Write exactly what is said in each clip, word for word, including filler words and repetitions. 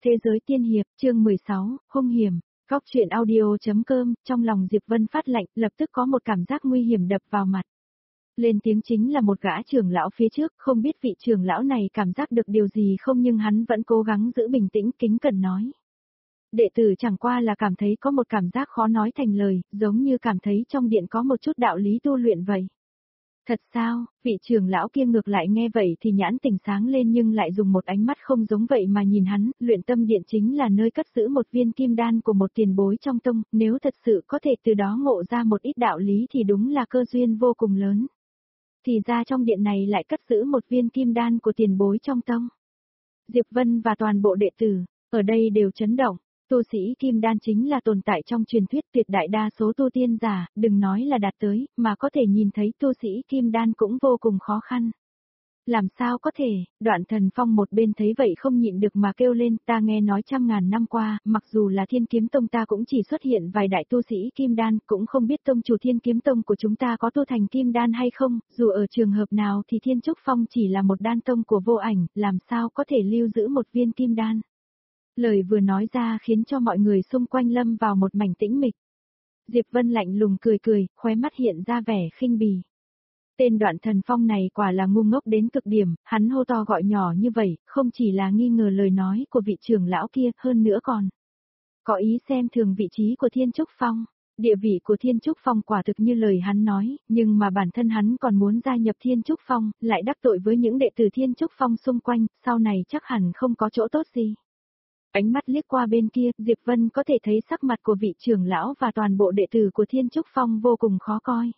Thế giới tiên hiệp, chương mười sáu, hung hiểm. Góc truyện audio.com, trong lòng Diệp Vân phát lạnh, lập tức có một cảm giác nguy hiểm đập vào mặt. Lên tiếng chính là một gã trưởng lão phía trước, không biết vị trưởng lão này cảm giác được điều gì không, nhưng hắn vẫn cố gắng giữ bình tĩnh, kính cẩn nói. Đệ tử chẳng qua là cảm thấy có một cảm giác khó nói thành lời, giống như cảm thấy trong điện có một chút đạo lý tu luyện vậy. Thật sao? Vị trưởng lão kia ngược lại nghe vậy thì nhãn tỉnh sáng lên, nhưng lại dùng một ánh mắt không giống vậy mà nhìn hắn. Luyện tâm điện chính là nơi cất giữ một viên kim đan của một tiền bối trong tông, nếu thật sự có thể từ đó ngộ ra một ít đạo lý thì đúng là cơ duyên vô cùng lớn. Thì ra trong điện này lại cất giữ một viên kim đan của tiền bối trong tông. Diệp Vân và toàn bộ đệ tử ở đây đều chấn động. Tu sĩ kim đan chính là tồn tại trong truyền thuyết, tuyệt đại đa số tu tiên giả, đừng nói là đạt tới, mà có thể nhìn thấy tu sĩ kim đan cũng vô cùng khó khăn. Làm sao có thể? Đoạn Thần Phong một bên thấy vậy không nhịn được mà kêu lên, ta nghe nói trăm ngàn năm qua, mặc dù là Thiên Kiếm Tông ta cũng chỉ xuất hiện vài đại tu sĩ kim đan, cũng không biết tông chủ Thiên Kiếm Tông của chúng ta có tu thành kim đan hay không, dù ở trường hợp nào thì Thiên Trúc Phong chỉ là một đan tông của vô ảnh, làm sao có thể lưu giữ một viên kim đan. Lời vừa nói ra khiến cho mọi người xung quanh lâm vào một mảnh tĩnh mịch. Diệp Vân lạnh lùng cười cười, khóe mắt hiện ra vẻ khinh bỉ. Tên Đoạn Thần Phong này quả là ngu ngốc đến cực điểm, hắn hô to gọi nhỏ như vậy, không chỉ là nghi ngờ lời nói của vị trưởng lão kia, hơn nữa còn có ý xem thường vị trí của Thiên Trúc Phong. Địa vị của Thiên Trúc Phong quả thực như lời hắn nói, nhưng mà bản thân hắn còn muốn gia nhập Thiên Trúc Phong, lại đắc tội với những đệ tử Thiên Trúc Phong xung quanh, sau này chắc hẳn không có chỗ tốt gì. Ánh mắt liếc qua bên kia, Diệp Vân có thể thấy sắc mặt của vị trưởng lão và toàn bộ đệ tử của Thiên Trúc Phong vô cùng khó coi.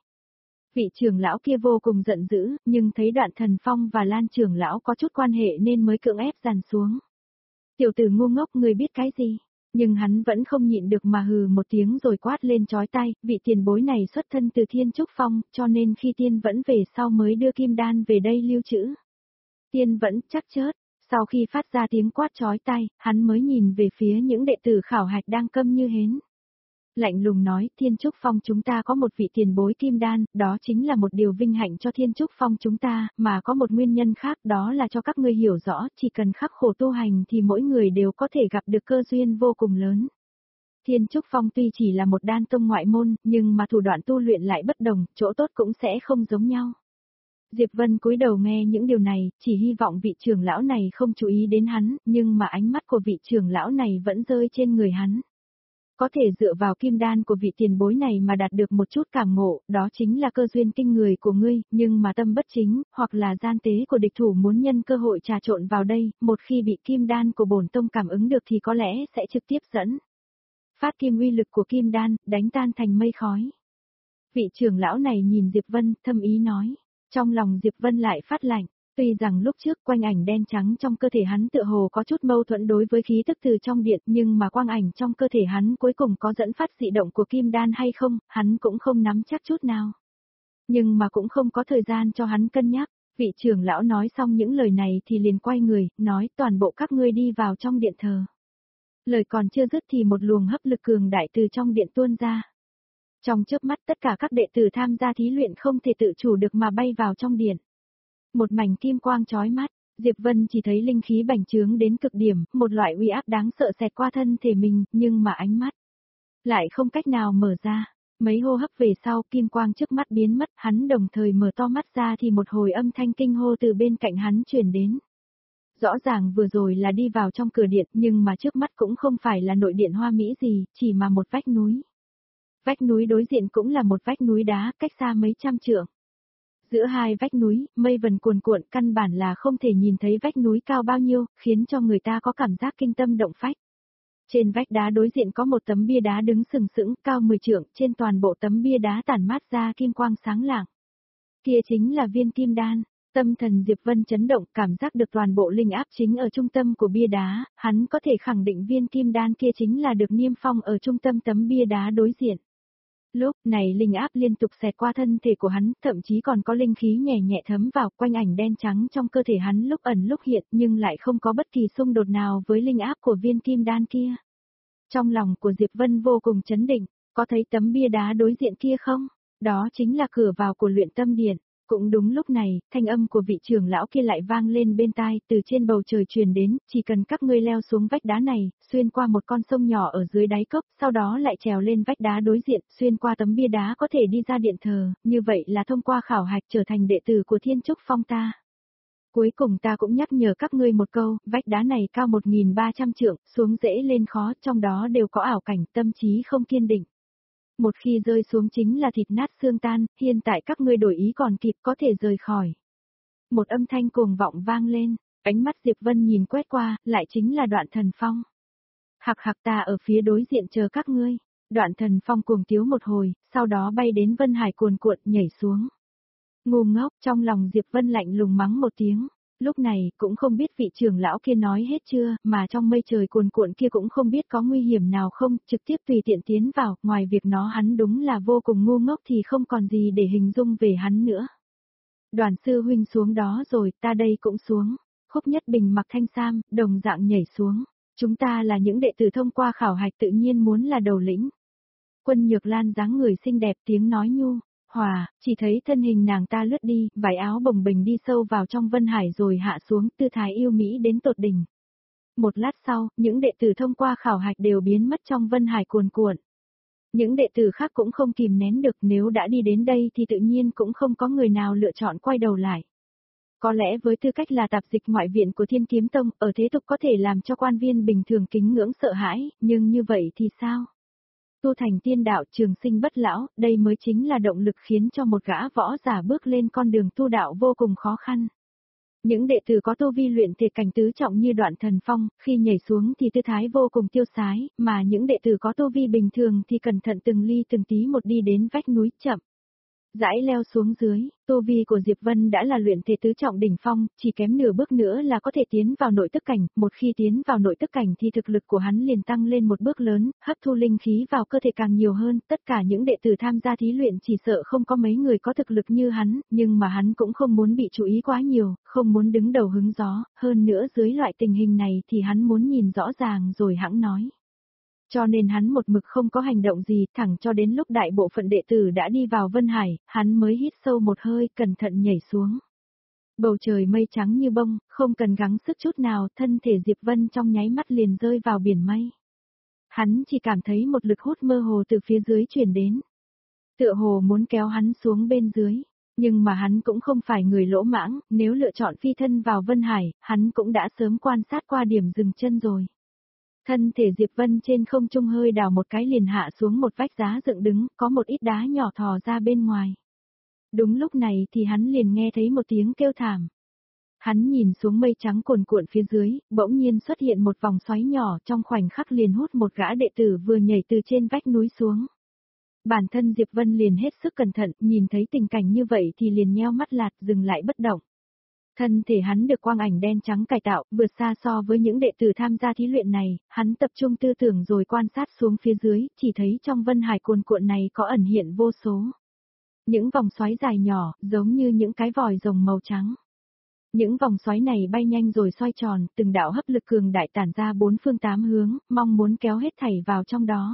Vị trưởng lão kia vô cùng giận dữ, nhưng thấy Đoạn Thần Phong và Lan trưởng lão có chút quan hệ nên mới cưỡng ép dàn xuống. Tiểu tử ngu ngốc, người biết cái gì? Nhưng hắn vẫn không nhịn được mà hừ một tiếng rồi quát lên chói tai, vị tiền bối này xuất thân từ Thiên Trúc Phong, cho nên khi Tiên Vẫn về sau mới đưa kim đan về đây lưu trữ. Tiên Vẫn chắc chớt. Sau khi phát ra tiếng quát chói tai, hắn mới nhìn về phía những đệ tử khảo hạch đang câm như hến. Lạnh lùng nói, Thiên Trúc Phong chúng ta có một vị tiền bối kim đan, đó chính là một điều vinh hạnh cho Thiên Trúc Phong chúng ta, mà có một nguyên nhân khác, đó là cho các ngươi hiểu rõ, chỉ cần khắc khổ tu hành thì mỗi người đều có thể gặp được cơ duyên vô cùng lớn. Thiên Trúc Phong tuy chỉ là một đan tông ngoại môn, nhưng mà thủ đoạn tu luyện lại bất đồng, chỗ tốt cũng sẽ không giống nhau. Diệp Vân cúi đầu nghe những điều này, chỉ hy vọng vị trưởng lão này không chú ý đến hắn, nhưng mà ánh mắt của vị trưởng lão này vẫn rơi trên người hắn. Có thể dựa vào kim đan của vị tiền bối này mà đạt được một chút cảm ngộ, đó chính là cơ duyên kinh người của ngươi, nhưng mà tâm bất chính, hoặc là gian tế của địch thủ muốn nhân cơ hội trà trộn vào đây, một khi bị kim đan của bổn tông cảm ứng được thì có lẽ sẽ trực tiếp dẫn phát kim uy lực của kim đan, đánh tan thành mây khói. Vị trưởng lão này nhìn Diệp Vân, thâm ý nói. Trong lòng Diệp Vân lại phát lạnh, tuy rằng lúc trước quanh ảnh đen trắng trong cơ thể hắn tựa hồ có chút mâu thuẫn đối với khí tức từ trong điện, nhưng mà quang ảnh trong cơ thể hắn cuối cùng có dẫn phát dị động của kim đan hay không, hắn cũng không nắm chắc chút nào. Nhưng mà cũng không có thời gian cho hắn cân nhắc, vị trưởng lão nói xong những lời này thì liền quay người, nói toàn bộ các ngươi đi vào trong điện thờ. Lời còn chưa dứt thì một luồng hấp lực cường đại từ trong điện tuôn ra. Trong chớp mắt tất cả các đệ tử tham gia thí luyện không thể tự chủ được mà bay vào trong điện. Một mảnh kim quang chói mắt, Diệp Vân chỉ thấy linh khí bành trướng đến cực điểm, một loại uy áp đáng sợ xẹt qua thân thể mình, nhưng mà ánh mắt lại không cách nào mở ra. Mấy hô hấp về sau, kim quang trước mắt biến mất, hắn đồng thời mở to mắt ra thì một hồi âm thanh kinh hô từ bên cạnh hắn truyền đến. Rõ ràng vừa rồi là đi vào trong cửa điện, nhưng mà trước mắt cũng không phải là nội điện hoa mỹ gì, chỉ mà một vách núi. Vách núi đối diện cũng là một vách núi đá, cách xa mấy trăm trượng. Giữa hai vách núi, mây vần cuồn cuộn, căn bản là không thể nhìn thấy vách núi cao bao nhiêu, khiến cho người ta có cảm giác kinh tâm động phách. Trên vách đá đối diện có một tấm bia đá đứng sừng sững, cao mười trượng, trên toàn bộ tấm bia đá tản mát ra kim quang sáng lạng. Kia chính là viên kim đan. Tâm thần Diệp Vân chấn động, cảm giác được toàn bộ linh áp chính ở trung tâm của bia đá, hắn có thể khẳng định viên kim đan kia chính là được niêm phong ở trung tâm tấm bia đá đối diện. Lúc này linh áp liên tục xẹt qua thân thể của hắn, thậm chí còn có linh khí nhẹ nhẹ thấm vào quanh ảnh đen trắng trong cơ thể hắn lúc ẩn lúc hiện, nhưng lại không có bất kỳ xung đột nào với linh áp của viên kim đan kia. Trong lòng của Diệp Vân vô cùng chấn định, có thấy tấm bia đá đối diện kia không? Đó chính là cửa vào của luyện tâm điện. Cũng đúng lúc này, thanh âm của vị trưởng lão kia lại vang lên bên tai, từ trên bầu trời truyền đến, chỉ cần các ngươi leo xuống vách đá này, xuyên qua một con sông nhỏ ở dưới đáy cốc, sau đó lại trèo lên vách đá đối diện, xuyên qua tấm bia đá có thể đi ra điện thờ, như vậy là thông qua khảo hạch trở thành đệ tử của Thiên Trúc Phong ta. Cuối cùng ta cũng nhắc nhở các ngươi một câu, vách đá này cao một nghìn ba trăm trượng, xuống dễ lên khó, trong đó đều có ảo cảnh, tâm trí không kiên định. Một khi rơi xuống chính là thịt nát xương tan, hiện tại các ngươi đổi ý còn kịp có thể rời khỏi. Một âm thanh cuồng vọng vang lên, ánh mắt Diệp Vân nhìn quét qua, lại chính là Đoạn Thần Phong. Hạc hạc ta ở phía đối diện chờ các ngươi. Đoạn Thần Phong cuồng tiếu một hồi, sau đó bay đến Vân Hải cuồn cuộn nhảy xuống. Ngu ngốc, trong lòng Diệp Vân lạnh lùng mắng một tiếng. Lúc này, cũng không biết vị trưởng lão kia nói hết chưa, mà trong mây trời cuồn cuộn kia cũng không biết có nguy hiểm nào không, trực tiếp tùy tiện tiến vào, ngoài việc nó hắn đúng là vô cùng ngu ngốc thì không còn gì để hình dung về hắn nữa. Đoàn sư huynh xuống đó rồi, ta đây cũng xuống. Khúc Nhất Bình mặc thanh sam, đồng dạng nhảy xuống. Chúng ta là những đệ tử thông qua khảo hạch tự nhiên muốn là đầu lĩnh. Quân Nhược Lan dáng người xinh đẹp tiếng nói nhu. Hòa, chỉ thấy thân hình nàng ta lướt đi, vải áo bồng bềnh đi sâu vào trong Vân Hải rồi hạ xuống, tư thái yêu mỹ đến tột đỉnh. Một lát sau, những đệ tử thông qua khảo hạch đều biến mất trong Vân Hải cuồn cuộn. Những đệ tử khác cũng không kìm nén được, nếu đã đi đến đây thì tự nhiên cũng không có người nào lựa chọn quay đầu lại. Có lẽ với tư cách là tạp dịch ngoại viện của Thiên Kiếm Tông, ở thế tục có thể làm cho quan viên bình thường kính ngưỡng sợ hãi, nhưng như vậy thì sao? Tu thành tiên đạo trường sinh bất lão, đây mới chính là động lực khiến cho một gã võ giả bước lên con đường tu đạo vô cùng khó khăn. Những đệ tử có tu vi luyện thể cảnh tứ trọng như Đoạn Thần Phong, khi nhảy xuống thì tư thái vô cùng tiêu sái, mà những đệ tử có tu vi bình thường thì cẩn thận từng ly từng tí một đi đến vách núi chậm. Dãi leo xuống dưới, tu vi của Diệp Vân đã là luyện thể tứ trọng đỉnh phong, chỉ kém nửa bước nữa là có thể tiến vào nội tức cảnh, một khi tiến vào nội tức cảnh thì thực lực của hắn liền tăng lên một bước lớn, hấp thu linh khí vào cơ thể càng nhiều hơn, tất cả những đệ tử tham gia thí luyện chỉ sợ không có mấy người có thực lực như hắn, nhưng mà hắn cũng không muốn bị chú ý quá nhiều, không muốn đứng đầu hứng gió, hơn nữa dưới loại tình hình này thì hắn muốn nhìn rõ ràng rồi hãng nói. Cho nên hắn một mực không có hành động gì, thẳng cho đến lúc đại bộ phận đệ tử đã đi vào Vân Hải, hắn mới hít sâu một hơi, cẩn thận nhảy xuống. Bầu trời mây trắng như bông, không cần gắng sức chút nào, thân thể Diệp Vân trong nháy mắt liền rơi vào biển mây. Hắn chỉ cảm thấy một lực hút mơ hồ từ phía dưới truyền đến. Tựa hồ muốn kéo hắn xuống bên dưới, nhưng mà hắn cũng không phải người lỗ mãng, nếu lựa chọn phi thân vào Vân Hải, hắn cũng đã sớm quan sát qua điểm dừng chân rồi. Thân thể Diệp Vân trên không trung hơi đào một cái liền hạ xuống một vách đá dựng đứng, có một ít đá nhỏ thò ra bên ngoài. Đúng lúc này thì hắn liền nghe thấy một tiếng kêu thảm. Hắn nhìn xuống mây trắng cuồn cuộn phía dưới, bỗng nhiên xuất hiện một vòng xoáy nhỏ trong khoảnh khắc liền hút một gã đệ tử vừa nhảy từ trên vách núi xuống. Bản thân Diệp Vân liền hết sức cẩn thận, nhìn thấy tình cảnh như vậy thì liền nheo mắt lạt dừng lại bất động. Thân thể hắn được quang ảnh đen trắng cải tạo, vượt xa so với những đệ tử tham gia thí luyện này, hắn tập trung tư tưởng rồi quan sát xuống phía dưới, chỉ thấy trong Vân Hải cuồn cuộn này có ẩn hiện vô số. Những vòng xoáy dài nhỏ, giống như những cái vòi rồng màu trắng. Những vòng xoáy này bay nhanh rồi xoay tròn, từng đạo hấp lực cường đại tản ra bốn phương tám hướng, mong muốn kéo hết thảy vào trong đó.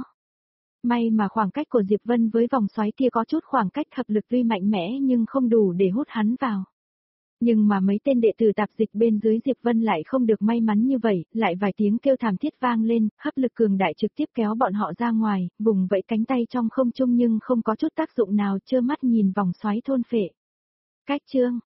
May mà khoảng cách của Diệp Vân với vòng xoáy kia có chút khoảng cách, hấp lực tuy mạnh mẽ nhưng không đủ để hút hắn vào. Nhưng mà mấy tên đệ tử tạp dịch bên dưới Diệp Vân lại không được may mắn như vậy, lại vài tiếng kêu thảm thiết vang lên, hấp lực cường đại trực tiếp kéo bọn họ ra ngoài, vùng vẫy cánh tay trong không trung nhưng không có chút tác dụng nào, trơ mắt nhìn vòng xoáy thôn phệ. Cách chương